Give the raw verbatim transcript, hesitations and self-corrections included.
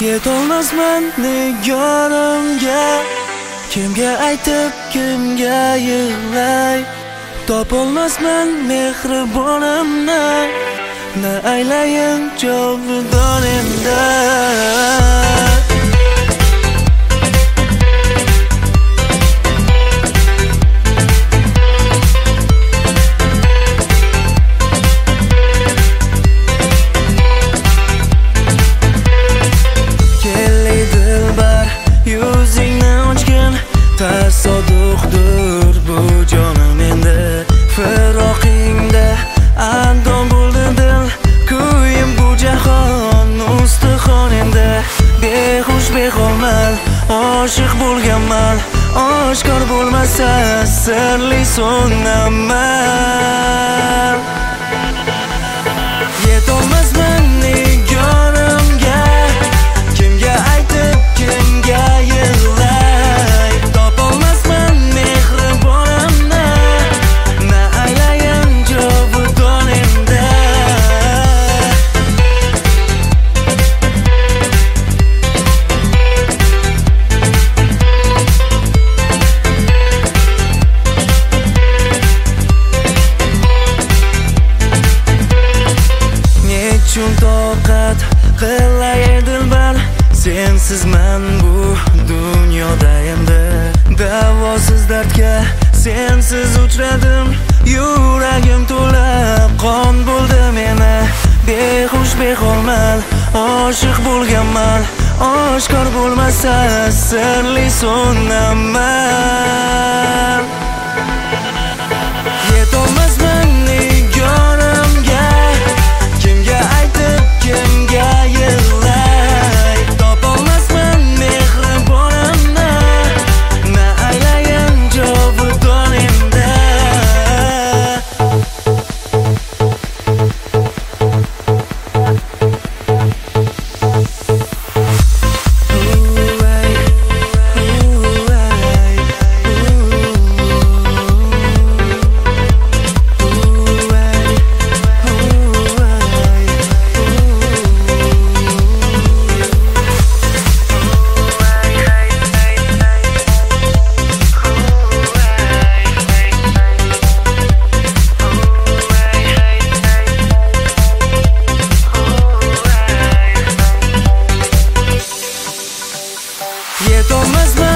Yetolmasman nigorimga, kimga aytib kimga yig'lay. Topolmasman mehribonimni, na aylayin jovidonimda. Tasodifdir bu jonim endi, firoqingda andon bo'ldi dil, kuyim bu jahon ustixon endi. Behush beholmal oshiq bo'lganman, oshkor bo'lmasa sirli so'naman. Yetolmasman nigorimga, kimga aytib kimga yig'lay. Nechun toqat qilay dilbar, sensizman bu dunyoda endi. Davosiz dardga sensiz uchradim, yuragim to'la qon bo'ldi meni. Behush beholmal oshiq bo'lganman, oshkor bo'lmasa sirli so'naman. Yetolmasman nigorimga, kimga aytib kimga yig'lay. Topolmasman mehribonimni, na aylayin jovidonimda. Yetolmasman